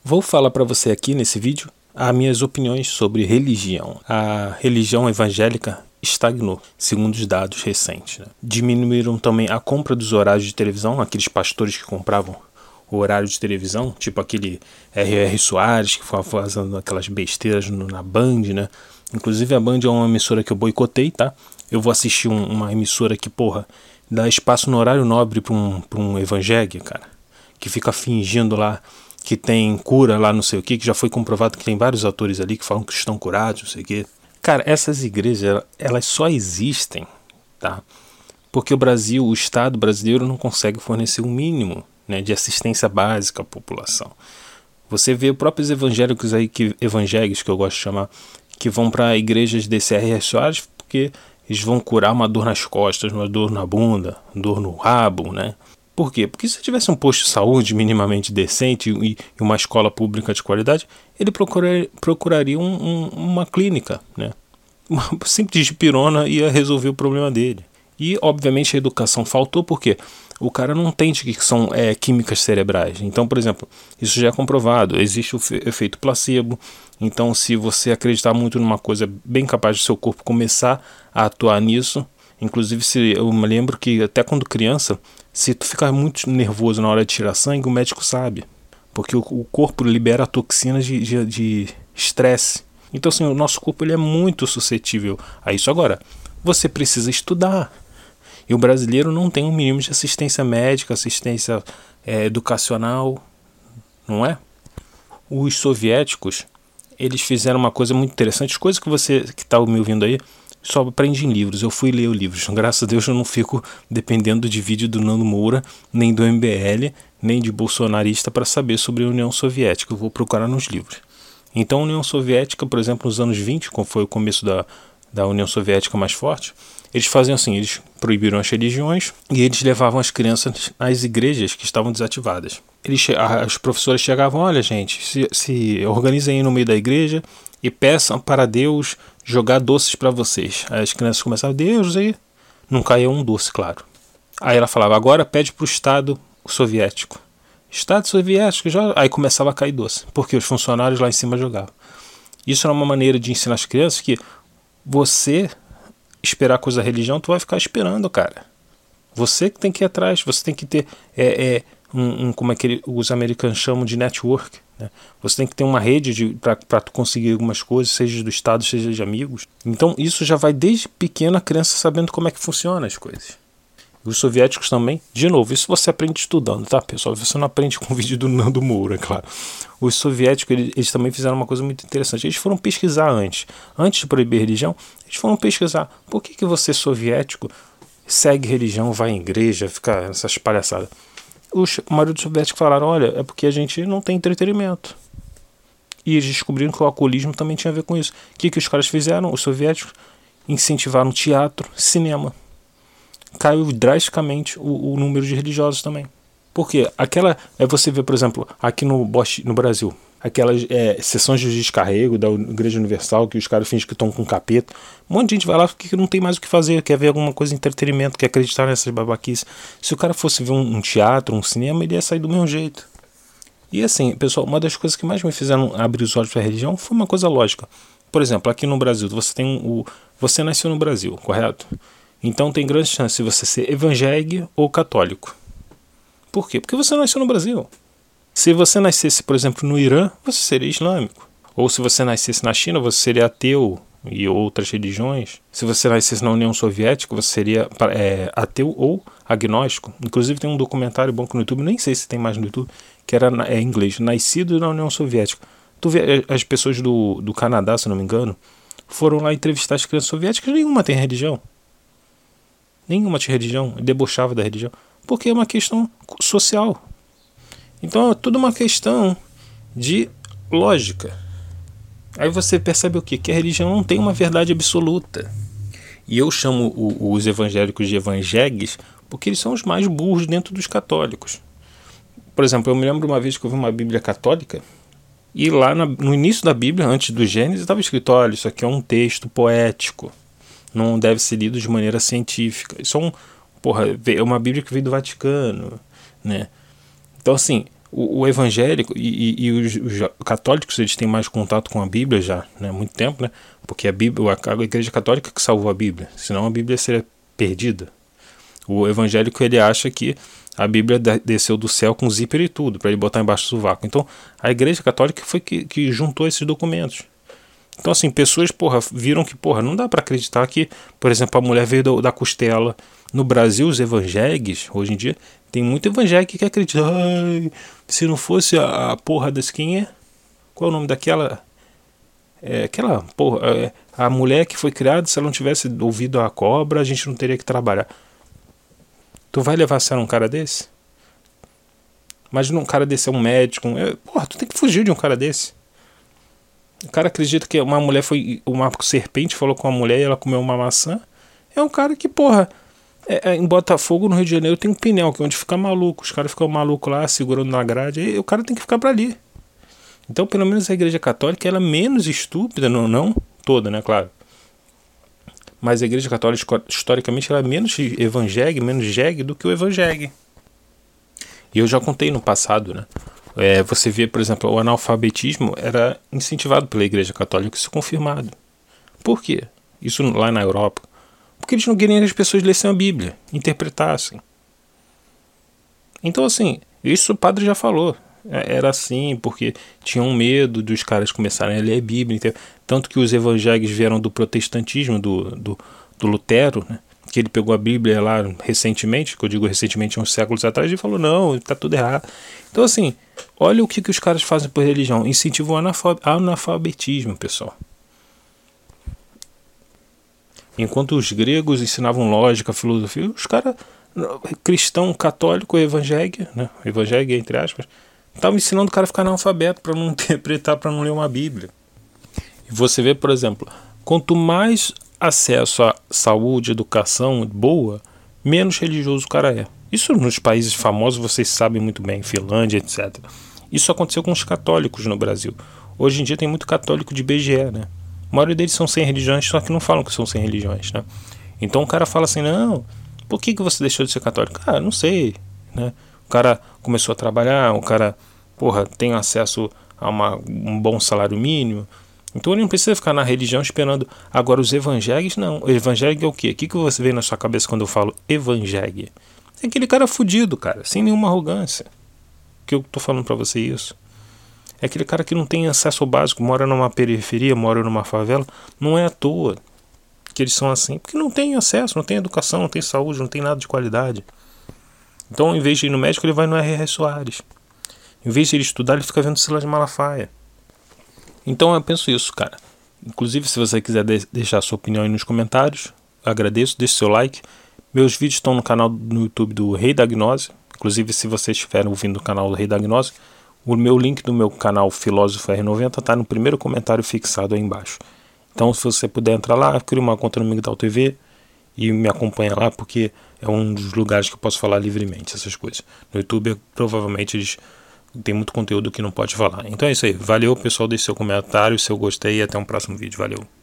Vou falar para você aqui nesse vídeo as minhas opiniões sobre religião. A religião evangélica estagnou, segundo os dados recentes, né? Diminuíram também a compra dos horários de televisão, aqueles pastores que compravam o horário de televisão, tipo aquele R.R. Soares, que ficava fazendo aquelas besteiras na Band, né? Inclusive a Band é uma emissora que eu boicotei, tá? Eu vou assistir uma emissora que, dá espaço no horário nobre pra um evangélico, cara, que fica fingindo lá que tem cura lá não sei o que já foi comprovado que tem vários atores ali que falam que estão curados, não sei o que. Cara, essas igrejas, elas só existem, tá? Porque o Estado brasileiro não consegue fornecer um mínimo, né, de assistência básica à população. Você vê próprios evangélicos aí, evangélicos que eu gosto de chamar, que vão para igrejas desse R.R. Soares porque eles vão curar uma dor nas costas, uma dor na bunda, dor no rabo, né? Por quê? Porque se tivesse um posto de saúde minimamente decente e uma escola pública de qualidade, ele procuraria uma clínica, né? Uma simples dipirona ia resolver o problema dele. E, obviamente, a educação faltou porque o cara não entende que são químicas cerebrais. Então, por exemplo, isso já é comprovado. Existe o efeito placebo. Então, se você acreditar muito numa coisa, bem capaz do seu corpo começar a atuar nisso. Inclusive, eu me lembro que até quando criança, se tu ficar muito nervoso na hora de tirar sangue, o médico sabe. Porque o corpo libera toxinas de estresse. Então, assim, o nosso corpo ele é muito suscetível a isso. Agora, você precisa estudar. E o brasileiro não tem um mínimo de assistência médica, assistência educacional, não é? Os soviéticos, eles fizeram uma coisa muito interessante. Coisa que você que está me ouvindo aí, só aprende em livros. Eu fui ler os livros. Graças a Deus eu não fico dependendo de vídeo do Nando Moura, nem do MBL, nem de bolsonarista para saber sobre a União Soviética. Eu vou procurar nos livros. Então a União Soviética, por exemplo, nos anos 20, quando foi o começo da União Soviética mais forte, eles faziam assim, eles proibiram as religiões e eles levavam as crianças às igrejas que estavam desativadas. As professoras chegavam, olha gente, se organizem aí no meio da igreja e peçam para Deus jogar doces para vocês. Aí as crianças começavam, Deus, aí não caía um doce, claro. Aí ela falava, agora pede para o Estado soviético. Estado soviético, aí começava a cair doce, porque os funcionários lá em cima jogavam. Isso era uma maneira de ensinar as crianças que você esperar coisa da religião, tu vai ficar esperando, cara. Você que tem que ir atrás, você tem que ter como é que os americanos chamam de network, né? Você tem que ter uma rede para tu conseguir algumas coisas, seja do Estado, seja de amigos. Então isso já vai desde pequena a criança sabendo como é que funciona as coisas. Os soviéticos também, de novo, isso você aprende estudando, tá, pessoal? Você não aprende com o vídeo do Nando Moura, claro. Os soviéticos, eles também fizeram uma coisa muito interessante. Eles foram pesquisar antes de proibir a religião, eles foram pesquisar. Por que você, soviético, segue religião, vai em igreja, fica essas palhaçadas? A maioria dos soviéticos falaram, olha, é porque a gente não tem entretenimento. E eles descobriram que o alcoolismo também tinha a ver com isso. O que os caras fizeram? Os soviéticos incentivaram teatro, cinema. Caiu drasticamente o número de religiosos também. Porque você vê, por exemplo, aqui no Brasil, aquelas sessões de descarrego da Igreja Universal, que os caras fingem que estão com capeta. Um monte de gente vai lá porque não tem mais o que fazer, quer ver alguma coisa de entretenimento, quer acreditar nessas babaquices. Se o cara fosse ver um teatro, um cinema, ele ia sair do mesmo jeito. E assim, pessoal, uma das coisas que mais me fizeram abrir os olhos para a religião foi uma coisa lógica. Por exemplo, aqui no Brasil, você nasceu no Brasil, correto? Então tem grande chance de você ser evangélico ou católico. Por quê? Porque você nasceu no Brasil. Se você nascesse, por exemplo, no Irã, você seria islâmico. Ou se você nascesse na China, você seria ateu e outras religiões. Se você nascesse na União Soviética, você seria ateu ou agnóstico. Inclusive tem um documentário bom no YouTube, nem sei se tem mais no YouTube, que era em inglês, Nascido na União Soviética. Tu vê as pessoas do Canadá, se não me engano, foram lá entrevistar as crianças soviéticas, nenhuma tem religião. Nenhuma tinha religião, debochava da religião, porque é uma questão social. Então é tudo uma questão de lógica. Aí você percebe o quê? Que a religião não tem uma verdade absoluta. E eu chamo os evangélicos de evangélicos porque eles são os mais burros dentro dos católicos. Por exemplo, eu me lembro uma vez que eu vi uma Bíblia católica e lá no início da Bíblia, antes do Gênesis, estava escrito, olha, isso aqui é um texto poético. Não deve ser lido de maneira científica. Isso é uma Bíblia que veio do Vaticano, né? Então, assim, o evangélico e os católicos, eles têm mais contato com a Bíblia já, né, há muito tempo, né, porque a Igreja Católica que salvou a Bíblia, senão a Bíblia seria perdida. O evangélico, ele acha que a Bíblia desceu do céu com zíper e tudo, para ele botar embaixo do sovaco. Então, a Igreja Católica foi que juntou esses documentos. Então, assim, pessoas, viram que, não dá para acreditar que, por exemplo, a mulher veio da costela. No Brasil, os evangélicos, hoje em dia, tem muito evangélico que acredita, se não fosse a porra desse, quem é? Qual é o nome daquela? A mulher que foi criada, se ela não tivesse ouvido a cobra, a gente não teria que trabalhar. Tu vai levar a sério um cara desse? Imagina um cara desse é um médico. Tu tem que fugir de um cara desse. O cara acredita que uma serpente falou com uma mulher e ela comeu uma maçã. É um cara que, em Botafogo, no Rio de Janeiro, tem um Pinel, que é onde fica maluco. Os caras ficam malucos lá, segurando na grade. E o cara tem que ficar pra ali. Então, pelo menos a Igreja Católica, ela é menos estúpida, não toda, né, claro. Mas a Igreja Católica, historicamente, ela é menos evangélica, menos jegue do que o evangélico. E eu já contei no passado, né? Você vê, por exemplo, o analfabetismo era incentivado pela Igreja Católica, isso é confirmado. Por quê? Isso lá na Europa. Porque eles não queriam que as pessoas lessem a Bíblia, interpretassem. Então, assim, isso o padre já falou. Era assim, porque tinham medo dos caras começarem a ler a Bíblia. Tanto que os evangélicos vieram do protestantismo, do Lutero, né? Que ele pegou a Bíblia lá recentemente, que eu digo recentemente, uns séculos atrás, e falou, não, está tudo errado. Então, assim, olha o que os caras fazem por religião. Incentivam o analfabetismo, pessoal. Enquanto os gregos ensinavam lógica, filosofia, os caras, cristão, católico, evangélico, né? Evangélico, entre aspas, estavam ensinando o cara a ficar analfabeto, para não interpretar, para não ler uma Bíblia. E você vê, por exemplo, quanto mais acesso à saúde, educação boa, menos religioso o cara é. Isso nos países famosos vocês sabem muito bem, Finlândia, etc. Isso aconteceu com os católicos no Brasil. Hoje em dia tem muito católico de BGE, né? A maioria deles são sem religiões, só que não falam que são sem religiões, né? Então o cara fala assim, não, por que você deixou de ser católico? Não sei, né? O cara começou a trabalhar, o cara, tem acesso a um bom salário mínimo. Então ele não precisa ficar na religião esperando. Agora os evangélicos, não. O evangélico é o quê? O que você vê na sua cabeça quando eu falo evangélico? É aquele cara fudido, cara, sem nenhuma arrogância. Que eu tô falando pra você isso. É aquele cara que não tem acesso ao básico, mora numa periferia, mora numa favela. Não é à toa que eles são assim. Porque não tem acesso, não tem educação, não tem saúde, não tem nada de qualidade. Então, em vez de ir no médico, ele vai no R.R. Soares. Em vez de ele estudar, ele fica vendo Silas Malafaia. Então eu penso isso, cara. Inclusive, se você quiser deixar sua opinião aí nos comentários, agradeço, deixe seu like. Meus vídeos estão no canal no YouTube do Rei da Gnose. Inclusive, se vocês estiverem ouvindo o canal do Rei da Gnose, o meu link do meu canal Filósofo R90 está no primeiro comentário fixado aí embaixo. Então, se você puder entrar lá, cria uma conta no Migdal TV e me acompanha lá, porque é um dos lugares que eu posso falar livremente essas coisas. No YouTube, provavelmente, eles tem muito conteúdo que não pode falar. Então é isso aí. Valeu, pessoal. Deixe seu comentário, seu gostei e até um próximo vídeo. Valeu.